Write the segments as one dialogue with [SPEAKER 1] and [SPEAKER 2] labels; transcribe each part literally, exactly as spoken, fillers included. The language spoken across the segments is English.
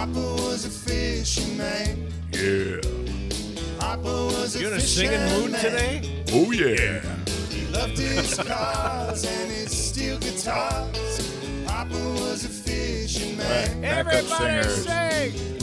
[SPEAKER 1] Papa was a fishing man.
[SPEAKER 2] Yeah.
[SPEAKER 1] Papa was a
[SPEAKER 3] You in a
[SPEAKER 1] fishing
[SPEAKER 3] singing mood
[SPEAKER 1] man.
[SPEAKER 3] today?
[SPEAKER 2] Oh, yeah.
[SPEAKER 1] He loved his cars and his steel guitars. Papa was a fishing man.
[SPEAKER 2] Backup
[SPEAKER 3] Everybody
[SPEAKER 2] singers.
[SPEAKER 3] sing!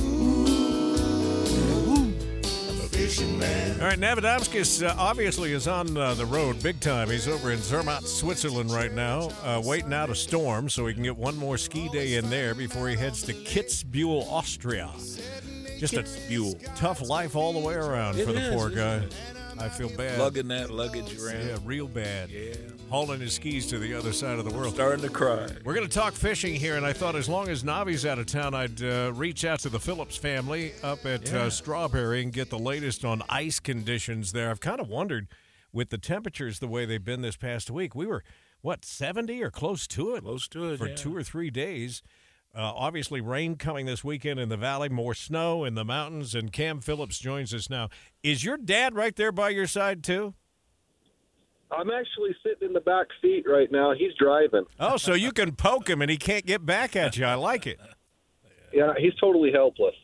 [SPEAKER 1] A fishing man.
[SPEAKER 3] All right, Navadomskis uh, obviously is on uh, the road big time. He's over in Zermatt, Switzerland right now, uh, waiting out a storm so he can get one more ski day in there before he heads to Kitzbühel, Austria. Just a tough life all the way around
[SPEAKER 2] It
[SPEAKER 3] for the
[SPEAKER 2] is,
[SPEAKER 3] poor
[SPEAKER 2] isn't
[SPEAKER 3] guy.
[SPEAKER 2] it?
[SPEAKER 3] I feel bad.
[SPEAKER 2] Lugging that luggage around.
[SPEAKER 3] Yeah, real bad.
[SPEAKER 2] Yeah.
[SPEAKER 3] Hauling his skis to the other side of the world.
[SPEAKER 2] Starting to cry.
[SPEAKER 3] We're going to talk fishing here, and I thought as long as Navi's out of town, I'd uh, reach out to the Phillips family up at
[SPEAKER 2] Yeah.
[SPEAKER 3] uh, Strawberry and get the latest on ice conditions there. I've kind of wondered, with the temperatures the way they've been this past week, we were, what, seventy or close to it?
[SPEAKER 2] Close to it,
[SPEAKER 3] For
[SPEAKER 2] yeah.
[SPEAKER 3] two or three days. Uh, obviously, rain coming this weekend in the valley, more snow in the mountains, and Cam Phillips joins us now. Is your dad right there by your side, too?
[SPEAKER 4] I'm actually sitting in the back seat right now. He's driving.
[SPEAKER 3] Oh, so you can poke him and he can't get back at you. I like it.
[SPEAKER 4] Yeah, he's totally helpless.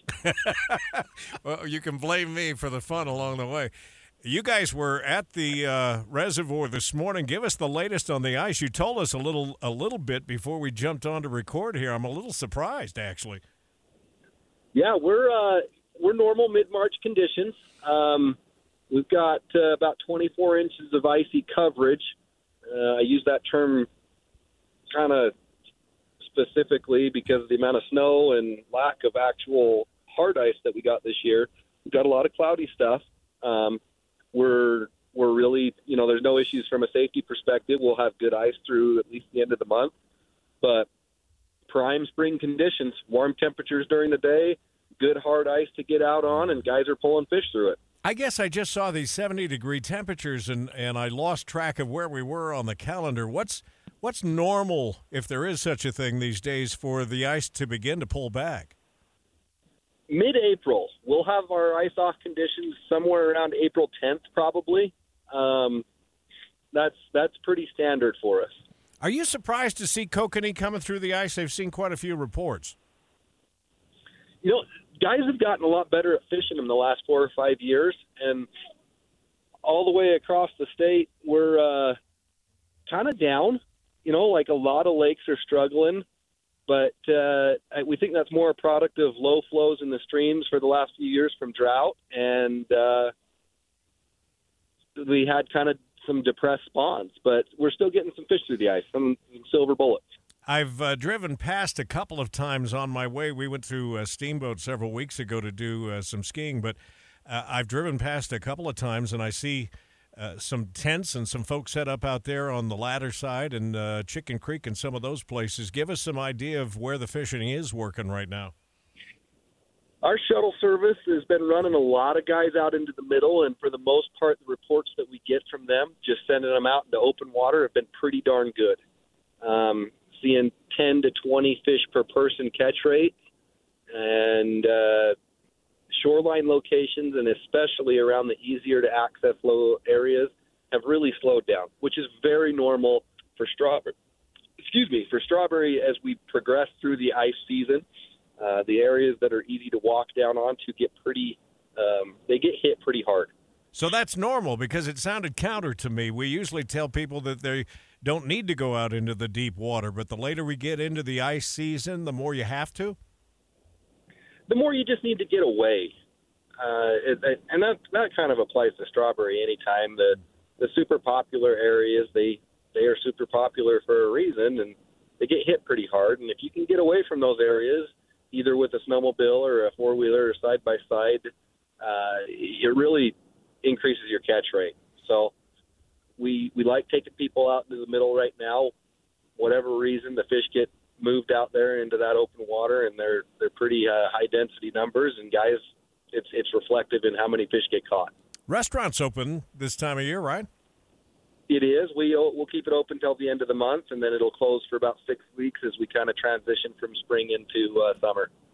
[SPEAKER 3] Well, you can blame me for the fun along the way. You guys were at the uh, reservoir this morning. Give us the latest on the ice. You told us a little a little bit before we jumped on to record here. I'm a little surprised, actually.
[SPEAKER 4] Yeah, we're uh, we're normal mid-March conditions. Um, we've got uh, about twenty-four inches of icy coverage. Uh, I use that term kind of specifically because of the amount of snow and lack of actual hard ice that we got this year. We've got a lot of cloudy stuff. Um, we're we're really, you know, there's no issues from a safety perspective. We'll have good ice through at least the end of the month. But prime spring conditions, warm temperatures during the day, good hard ice to get out on, and guys are pulling fish through it.
[SPEAKER 3] I guess I just saw these seventy-degree temperatures, and, and I lost track of where we were on the calendar. What's what's normal, if there is such a thing these days, for the ice to begin to pull back?
[SPEAKER 4] Mid-April, we'll have our ice-off conditions somewhere around April tenth, probably. Um, that's that's pretty standard for us.
[SPEAKER 3] Are you surprised to see kokanee coming through the ice? I've seen quite a few reports.
[SPEAKER 4] You know, guys have gotten a lot better at fishing them the last four or five years, and all the way across the state, we're uh, kind of down. You know, like a lot of lakes are struggling, but uh, we think that's more a product of low flows in the streams for the last few years from drought, and uh, we had kind of some depressed spawns, but we're still getting some fish through the ice, some, some silver bullets.
[SPEAKER 3] I've uh, driven past a couple of times on my way. We went through a steamboat several weeks ago to do uh, some skiing, but uh, I've driven past a couple of times, and I see uh, some tents and some folks set up out there on the ladder side and uh, Chicken Creek and some of those places. Give us some idea of where the fishing is working right now.
[SPEAKER 4] Our shuttle service has been running a lot of guys out into the middle, and for the most part, the reports that we get from them, just sending them out into open water, have been pretty darn good. Um, seeing ten to twenty fish per person catch rate, and uh, shoreline locations, and especially around the easier to access low areas, have really slowed down, which is very normal for strawberry. Excuse me, for strawberry as we progress through the ice season. Uh, the areas that are easy to walk down onto get pretty, um, they get hit pretty hard.
[SPEAKER 3] So that's normal, because it sounded counter to me. We usually tell people that they don't need to go out into the deep water, but the later we get into the ice season, the more you have to?
[SPEAKER 4] The more you just need to get away. Uh, it, it, and that, that kind of applies to strawberry anytime. The, the super popular areas, they, they are super popular for a reason, and they get hit pretty hard. And if you can get away from those areas, either with a snowmobile or a four-wheeler or side-by-side, uh, it really increases your catch rate. So we we like taking people out into the middle right now. Whatever reason, the fish get moved out there into that open water, and they're they're pretty uh, high-density numbers. And, guys, it's it's reflective in how many fish get caught.
[SPEAKER 3] Restaurants open this time of year, right?
[SPEAKER 4] It is. We, we'll keep it open till the end of the month, and then it'll close for about six weeks as we kind of transition from spring into uh, summer.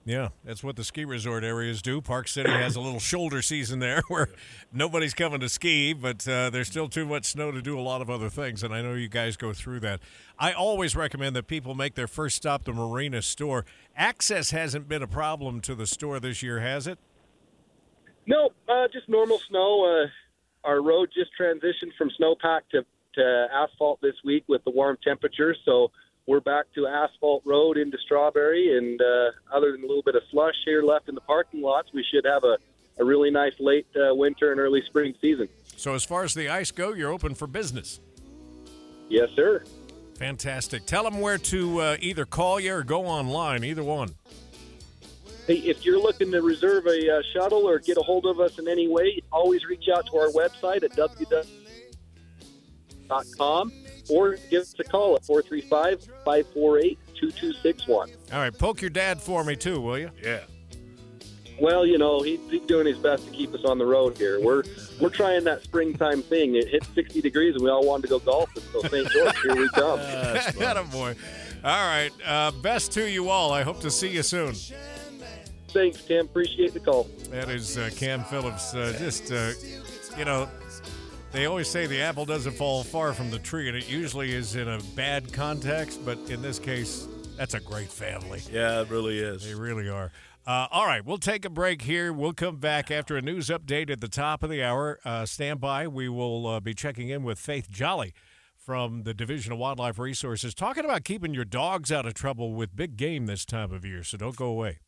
[SPEAKER 3] Yeah, that's what the ski resort areas do. Park City has a little shoulder season there where nobody's coming to ski, but uh, there's still too much snow to do a lot of other things, and I know you guys go through that. I always recommend that people make their first stop to Marina Store. Access hasn't been a problem to the store this year, has it?
[SPEAKER 4] No, uh, just normal snow. Uh, our road just transitioned from snowpack to, to asphalt this week with the warm temperatures, so we're back to asphalt road into Strawberry, and uh, other than a little bit of slush here left in the parking lots, we should have a, a really nice late uh, winter and early spring season.
[SPEAKER 3] So as far as the ice go, you're open for business.
[SPEAKER 4] Yes, sir.
[SPEAKER 3] Fantastic. Tell them where to uh, either call you or go online, either one.
[SPEAKER 4] Hey, if you're looking to reserve a uh, shuttle or get a hold of us in any way, always reach out to our website at w w w dot com. Or give us a call at four three five, five four eight, two two six one.
[SPEAKER 3] All right, poke your dad for me, too, will you?
[SPEAKER 2] Yeah.
[SPEAKER 4] Well, you know, he's, he's doing his best to keep us on the road here. We're we're trying that springtime thing. It hit sixty degrees, and we all wanted to go golfing. So, Saint George, here we come.
[SPEAKER 3] Attaboy. All right, uh, best to you all. I hope to see you soon.
[SPEAKER 4] Thanks, Tim. Appreciate the call.
[SPEAKER 3] That is uh, Cam Phillips. Uh, just, uh, you know, they always say the apple doesn't fall far from the tree, and it usually is in a bad context, but in this case, that's a great family.
[SPEAKER 2] Yeah, it really is.
[SPEAKER 3] They really are. Uh, all right, we'll take a break here. We'll come back after a news update at the top of the hour. Uh, stand by. We will uh, be checking in with Faith Jolly from the Division of Wildlife Resources, talking about keeping your dogs out of trouble with big game this time of year, so don't go away.